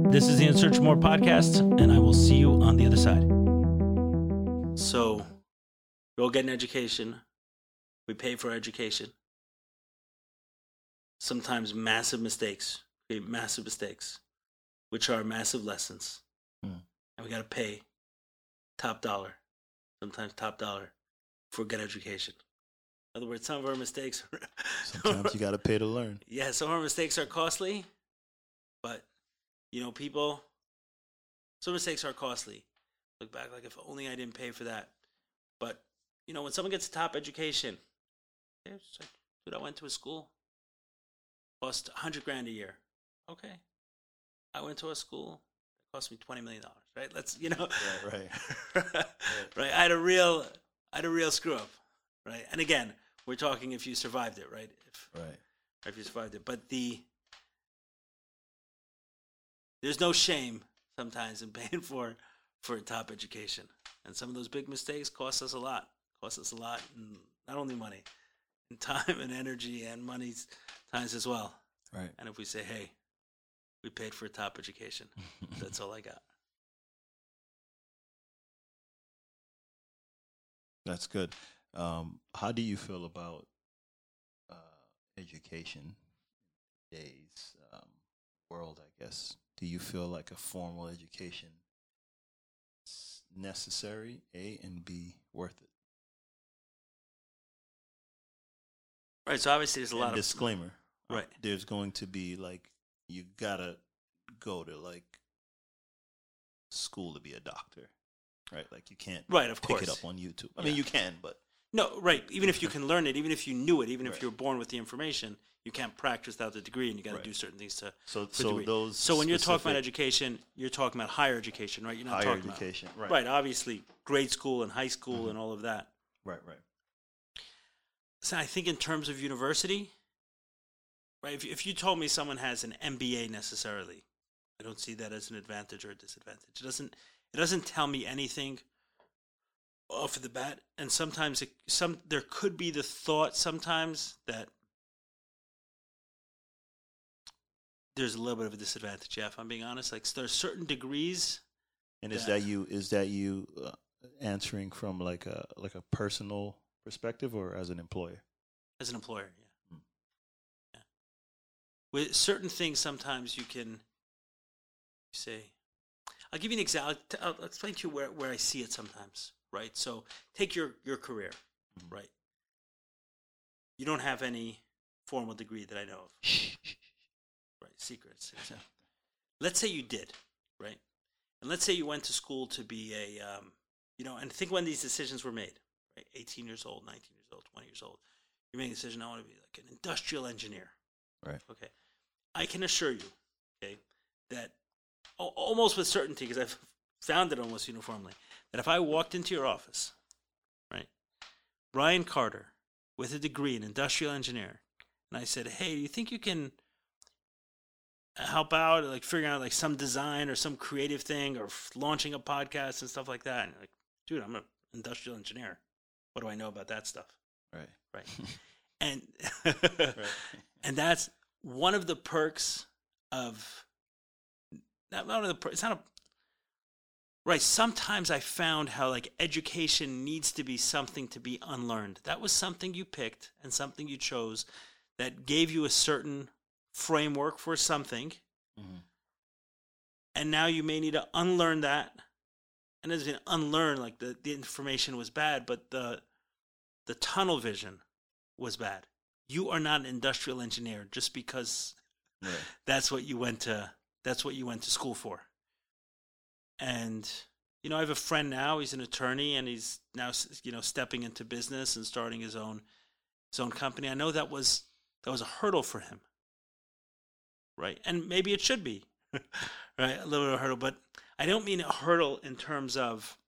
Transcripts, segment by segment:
This is the In Search of More podcast, and I will see you on the other side. So, we all get an education. We pay for education. Sometimes massive mistakes create massive mistakes, which are massive lessons. And we got to pay top dollar, sometimes top dollar, for good education. In other words, some of our mistakes Sometimes you got to pay to learn. Yeah, some of our mistakes are costly, but, some mistakes are costly. Look back, like, if only I didn't pay for that. But, when someone gets a top education, it's like, dude, I went to a school, cost $100,000 a year. Okay. I went to a school, it cost me $20 million, right? Let's, Right. Right. I had a real screw up, right? And again, we're talking if you survived it, right? If you survived it. But there's no shame sometimes in paying for a top education. And some of those big mistakes cost us a lot. And not only money, and time and energy and money times as well. Right. And if we say, hey, we paid for a top education, that's all I got. That's good. How do you feel about education in today's world, I guess? Do you feel like a formal education is necessary, A, and B, worth it? Right, so obviously there's a lot of... Disclaimer. Right. There's going to be, like, you got to go to, like, school to be a doctor, right? Like, you can't pick it up on YouTube. I mean, you can, but... No, right. Even if you can learn it, even if you knew it, even if you were born with the information, you can't practice without the degree, and you got to do certain things to. So when you're talking about education, you're talking about higher education, right? You're not higher talking education, about, right? Obviously, grade school and high school and all of that. Right. So I think in terms of university, right? If you told me someone has an MBA necessarily, I don't see that as an advantage or a disadvantage. It doesn't tell me anything off of the bat, and sometimes there could be the thought sometimes that there's a little bit of a disadvantage. Yeah, if I'm being honest, like there's certain degrees. And is that you answering from like a personal perspective or as an employer? As an employer, yeah. Yeah. With certain things, sometimes you can say. I'll give you an example. I'll explain to you where I see it sometimes. Right, so take your career, right? You don't have any formal degree that I know of, right? Secrets. Exactly. Let's say you did, right? And let's say you went to school to be and think when these decisions were made, right? 18 years old, 19 years old, 20 years old. You make a decision, I want to be like an industrial engineer. Right. Okay. I can assure you, okay, that almost with certainty, because I've found it almost uniformly, that if I walked into your office, right, Brian Carter, with a degree in industrial engineering, and I said, hey, do you think you can help out, like figuring out like some design or some creative thing or launching a podcast and stuff like that? And you're like, dude, I'm an industrial engineer. What do I know about that stuff? Right. And and that's one of the perks of it's not a right. Sometimes I found how like education needs to be something to be unlearned. That was something you picked and something you chose that gave you a certain framework for something. Mm-hmm. And now you may need to unlearn that. And as in unlearn, like the information was bad, but the tunnel vision was bad. You are not an industrial engineer just because that's what you went to school for. And, I have a friend now, he's an attorney, and he's now, stepping into business and starting his own company. I know that was a hurdle for him, right? And maybe it should be, right? A little bit of a hurdle, but I don't mean a hurdle in terms of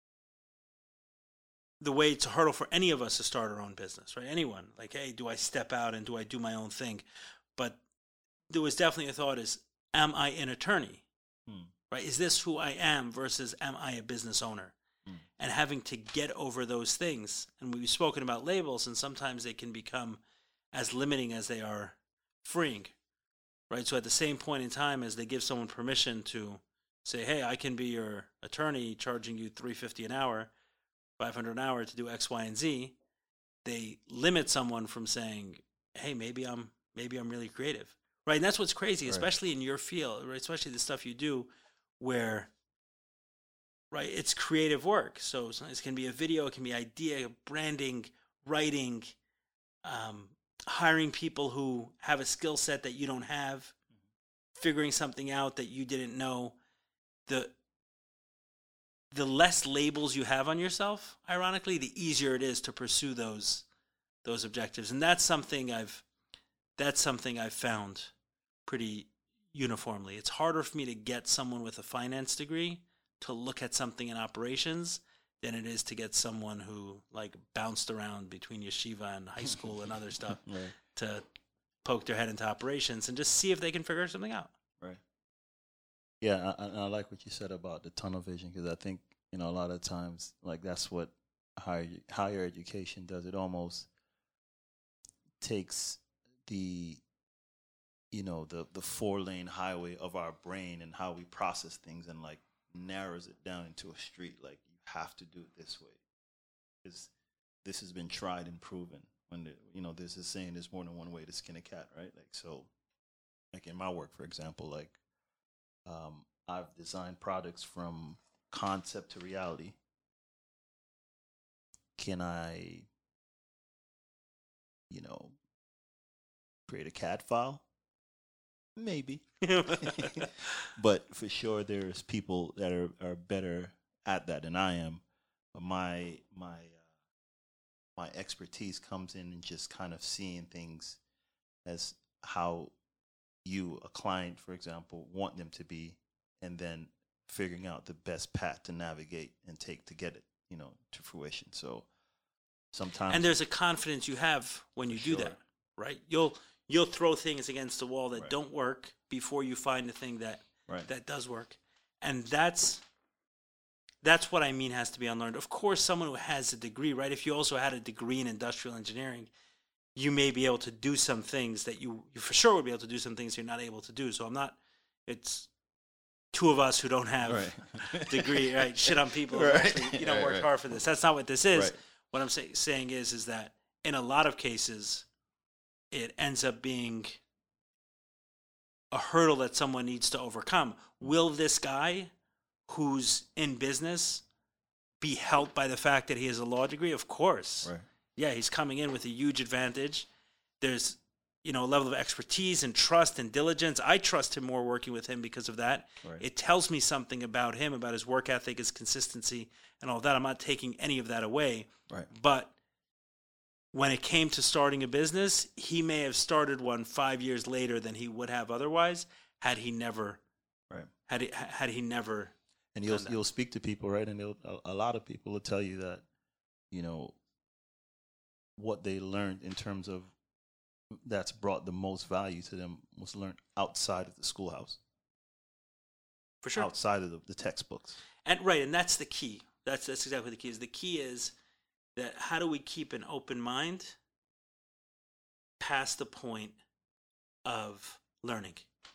the way it's a hurdle for any of us to start our own business, right? Anyone, like, hey, do I step out and do I do my own thing? But there was definitely a thought is, am I an attorney? Right? Is this who I am versus am I a business owner? And having to get over those things. And we've spoken about labels, and sometimes they can become as limiting as they are freeing, right? So at the same point in time as they give someone permission to say, hey, I can be your attorney charging you $350 an hour, $500 an hour to do X, Y, and Z, they limit someone from saying, hey, maybe I'm really creative, right? And that's what's crazy, especially in your field, right? Especially the stuff you do where, right, it's creative work. So it can be a video, it can be idea, branding, writing, hiring people who have a skill set that you don't have, figuring something out that you didn't know. The less labels you have on yourself, ironically, the easier it is to pursue those objectives. And that's something I've found pretty uniformly. It's harder for me to get someone with a finance degree to look at something in operations than it is to get someone who like bounced around between yeshiva and high school and other stuff to poke their head into operations and just see if they can figure something out. Right. Yeah, I like what you said about the tunnel vision, because I think, a lot of times, like, that's what higher education does. It almost takes the 4-lane highway of our brain and how we process things and, like, narrows it down into a street. Like, you have to do it this way, because this has been tried and proven. When there's a saying, there's more than one way to skin a cat, right? Like, so, like in my work, for example, like, I've designed products from concept to reality. Can I, create a CAD file? Maybe. But for sure, there's people that are better at that than I am. But my expertise comes in just kind of seeing things as how you, a client, for example, want them to be, and then figuring out the best path to navigate and take to get it, to fruition. So sometimes, and there's a confidence you have when you do that, right? You'll throw things against the wall that don't work before you find the thing that does work, and that's what I mean has to be unlearned. Of course, someone who has a degree, right? If you also had a degree in industrial engineering, you may be able to do some things that you for sure would be able to do some things you're not able to do. So it's two of us who don't have degree, right? Shit on people who actually, worked hard for this. That's not what this is. Right. What I'm saying is that in a lot of cases, it ends up being a hurdle that someone needs to overcome. Will this guy who's in business be helped by the fact that he has a law degree? Of course. Right. Yeah, he's coming in with a huge advantage. There's, a level of expertise and trust and diligence. I trust him more working with him because of that. Right. It tells me something about him, about his work ethic, his consistency, and all that. I'm not taking any of that away. Right. But when it came to starting a business, he may have started one 5 years later than he would have otherwise had he never. Right. Had he never. And you'll speak to people, right? And a lot of people will tell you that, what they learned in terms of that's brought the most value to them was learned outside of the schoolhouse. For sure. Outside of the textbooks. And that's the key. That's exactly the key. The key is that how do we keep an open mind past the point of learning?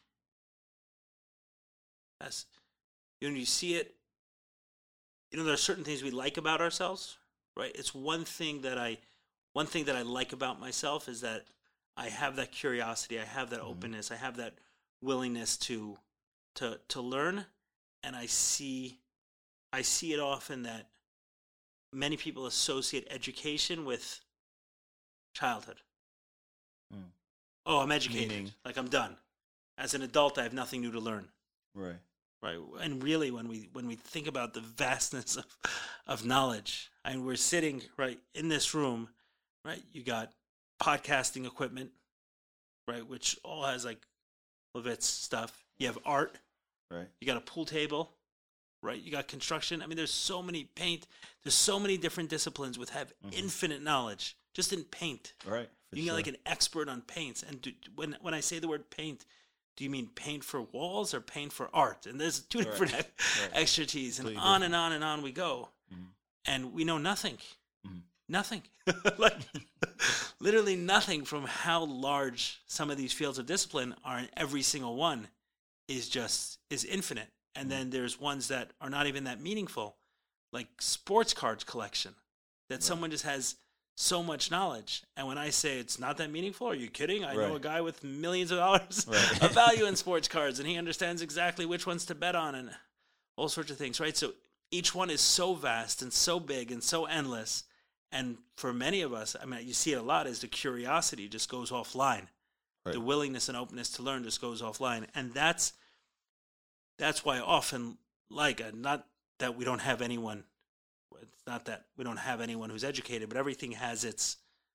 As you see it, there are certain things we like about ourselves, right? It's one thing that I like about myself is that I have that curiosity, I have that openness, I have that willingness to learn, and I see it often that many people associate education with childhood. Oh, I'm educated. Like, I'm done. As an adult, I have nothing new to learn. Right. Right. And really, when we think about the vastness of knowledge, and we're sitting right in this room, right? You got podcasting equipment, right, which all has like Levitz stuff. You have art. Right. You got a pool table, right? You got construction. I mean, there's so many paint. There's so many different disciplines with have infinite knowledge just in paint. Right. You can get like an expert on paints. And when I say the word paint, do you mean paint for walls or paint for art? And there's two different expertise, and on and on and on we go. And we know nothing. Nothing. literally nothing from how large some of these fields of discipline are, and every single one is infinite. And then there's ones that are not even that meaningful, like sports cards collection, that someone just has so much knowledge. And when I say it's not that meaningful, are you kidding? I know a guy with millions of dollars of value in sports cards, and he understands exactly which ones to bet on and all sorts of things, right? So each one is so vast and so big and so endless. And for many of us, I mean, you see it a lot, is the curiosity just goes offline. Right. The willingness and openness to learn just goes offline. And that's why I often like it. Not that we don't have anyone, it's not that we don't have anyone who's educated, but everything has its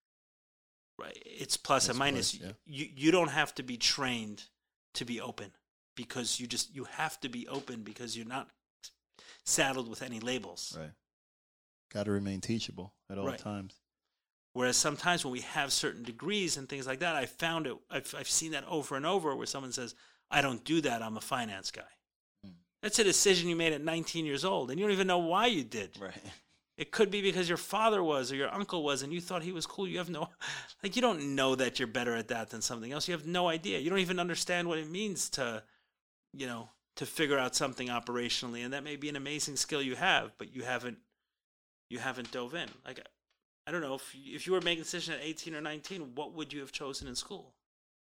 plus and minus. You don't have to be trained to be open, because you have to be open because you're not saddled with any labels. Right. Got to remain teachable at all times. Whereas sometimes when we have certain degrees and things like that, I found it. I've seen that over and over, where someone says, "I don't do that. I'm a finance guy." That's a decision you made at 19 years old, and you don't even know why you did. Right. It could be because your father was or your uncle was, and you thought he was cool. You have you don't know that you're better at that than something else. You have no idea. You don't even understand what it means to figure out something operationally, and that may be an amazing skill you have, but you haven't dove in. Like, I don't know, if you were making a decision at 18 or 19, what would you have chosen in school?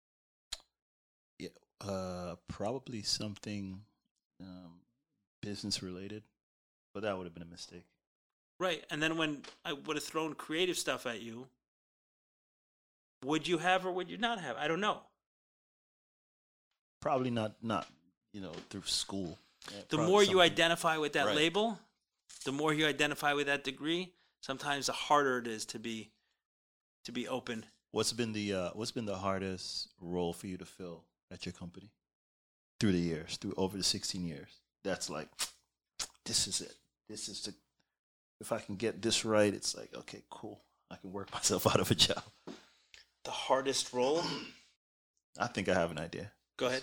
Yeah, probably something business related, but that would have been a mistake. Right, and then when I would have thrown creative stuff at you, would you have or would you not have? I don't know. Probably not through school. Yeah, the more you identify with that label, the more you identify with that degree, sometimes the harder it is to be open. What's been the hardest role for you to fill at your company through the years, through over the 16 years? That's like, this is it. This is if I can get this right, it's like, okay, cool. I can work myself out of a job. The hardest role? I think I have an idea. Go ahead.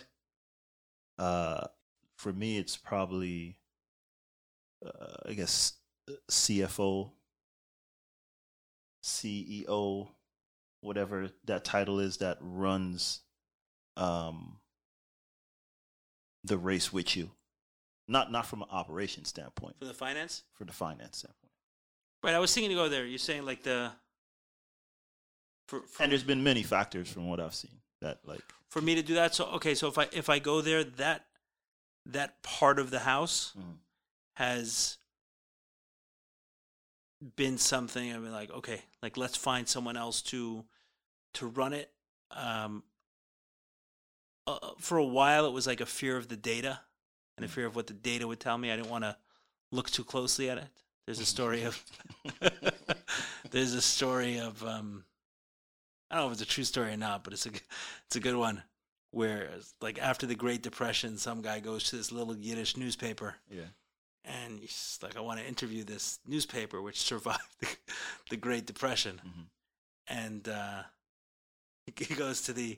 For me, it's probably, I guess, CFO, CEO, whatever that title is, that runs the race with you. Not from an operation standpoint. For the finance? For the finance standpoint. Right, I was thinking to go there. You're saying like and there's been many factors from what I've seen that like for me to do that. So okay, so if I go there, that part of the house has been something I've been like, okay, like let's find someone else to run it. For a while, it was like a fear of the data and a fear of what the data would tell me. I didn't want to look too closely at it. There's a story of I don't know if it's a true story or not, but it's a good one, where like after the Great Depression, some guy goes to this little Yiddish newspaper. Yeah. And he's like, I want to interview this newspaper which survived the Great Depression. Mm-hmm. And he goes to the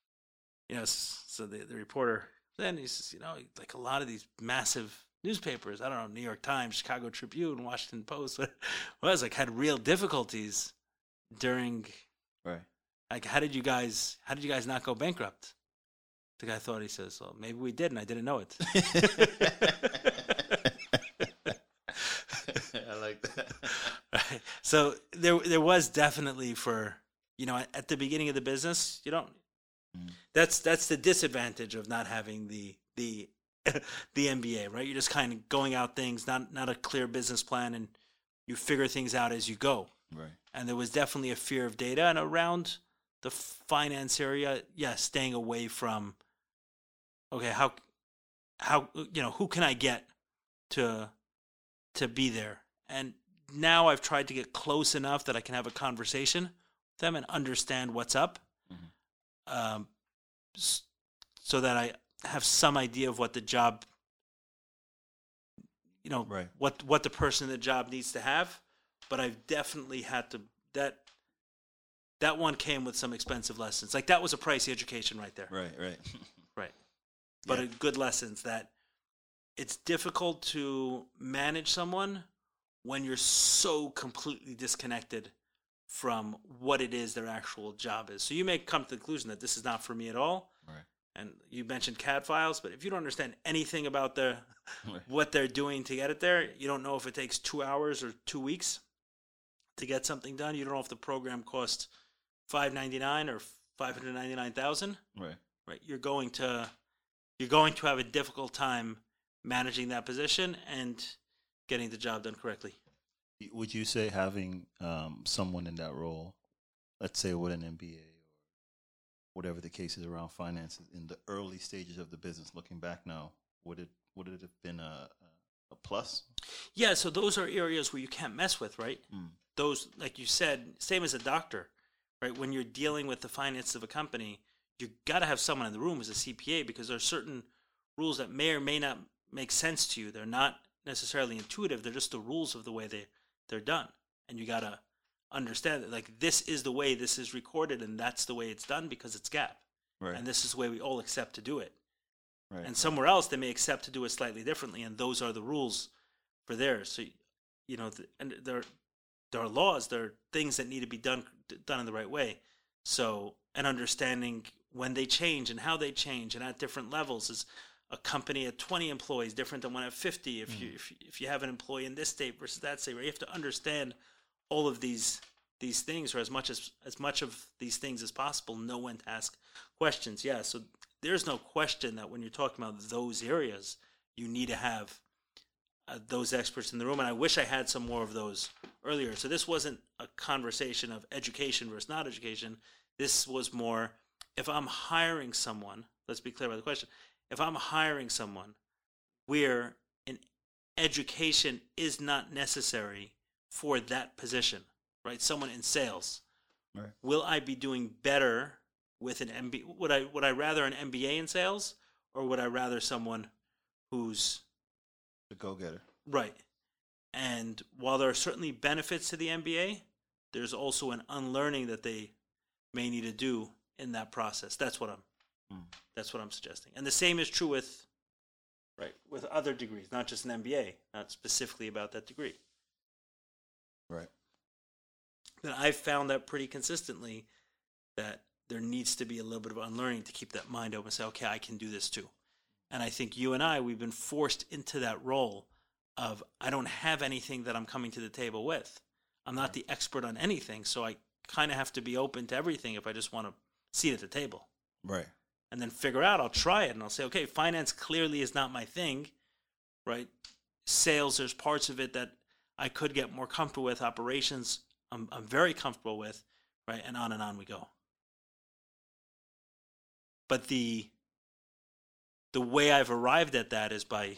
reporter, then he says, like a lot of these massive newspapers, I don't know, New York Times, Chicago Tribune, Washington Post, had real difficulties during. Right. Like, how did you guys not go bankrupt? The guy thought, he says, well, maybe we did, and I didn't know it. I like that. Right. So there was definitely at the beginning of the business, you don't. That's the disadvantage of not having the MBA, right? You're just kind of going out things, not a clear business plan, and you figure things out as you go. Right. And there was definitely a fear of data, and around the finance area, staying away from, okay, how who can I get to be there? And now I've tried to get close enough that I can have a conversation with them and understand what's up, so that I have some idea of what the job, what the person in the job needs to have. But I've definitely had to, that one came with some expensive lessons. Like, that was a pricey education right there. Right. Right. But good lessons, that it's difficult to manage someone when you're so completely disconnected from what it is their actual job is. So you may come to the conclusion that this is not for me at all. Right. And you mentioned CAD files, but if you don't understand anything about Right. what they're doing to get it there, you don't know if it takes 2 hours or 2 weeks to get something done. You don't know if the program costs $599 or $599,000. Right. Right. You're going to have a difficult time managing that position and getting the job done correctly. Would you say having someone in that role, let's say with an MBA or whatever the case is around finances, in the early stages of the business, looking back now, would it have been a plus? Yeah, so those are areas where you can't mess with, right? Mm. Those, like you said, same as a doctor, right? When you're dealing with the finances of a company, you got to have someone in the room who's a CPA, because there are certain rules that may or may not make sense to you. They're not necessarily intuitive. They're just the rules of the way they're done. And you got to understand that, like, this is the way this is recorded, and that's the way it's done because it's GAAP. Right. And this is the way we all accept to do it. Right. And somewhere else, they may accept to do it slightly differently, and those are the rules for theirs. So, you know, and there are laws, there are things that need to be done in the right way. So, and understanding when they change and how they change and at different levels. Is a company at 20 employees different than one at 50? If you have an employee in this state versus that state, right? You have to understand all of these things, or as much of these things as possible, know when to ask questions. Yeah, so there's no question that when you're talking about those areas, you need to have those experts in the room. And I wish I had some more of those earlier. So this wasn't a conversation of education versus not education. This was more, if I'm hiring someone, let's be clear about the question. If I'm hiring someone where an education is not necessary for that position, right? Someone in sales, Right. Will I be doing better with an MBA? Would I rather an MBA in sales, or would I rather someone who's The go-getter. right? And while there are certainly benefits to the MBA, there's also an unlearning that they may need to do in that process. That's what I'm suggesting. And the same is true with other degrees, not just an MBA, not specifically about that degree. Right. And I've found that pretty consistently, that there needs to be a little bit of unlearning to keep that mind open and say, okay, I can do this too. And I think you and I, we've been forced into that role of, I don't have anything that I'm coming to the table with. I'm not the expert on anything, so I kind of have to be open to everything if I just want to seat at the table. Right. And then figure out, I'll try it, and I'll say, okay, finance clearly is not my thing, right? Sales, there's parts of it that I could get more comfortable with. Operations, I'm very comfortable with, right? And on we go. But the way I've arrived at that is by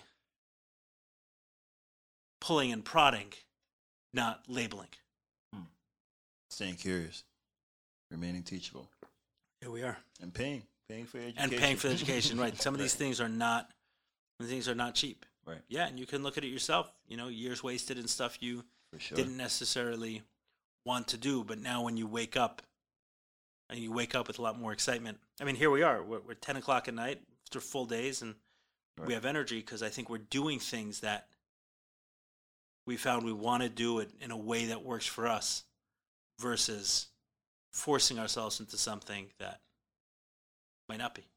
pulling and prodding, not labeling. Staying curious, remaining teachable. Here we are. And paying for your education. And paying for the education, right? Some of these Right. things are not cheap. Right. Yeah, and you can look at it yourself. You know, years wasted in stuff you For sure. didn't necessarily want to do, but now when you wake up, and you wake up with a lot more excitement. I mean, here we are. We're 10 o'clock at night after full days, and Right. we have energy because I think we're doing things that we found we want to do it in a way that works for us, versus forcing ourselves into something that might not be.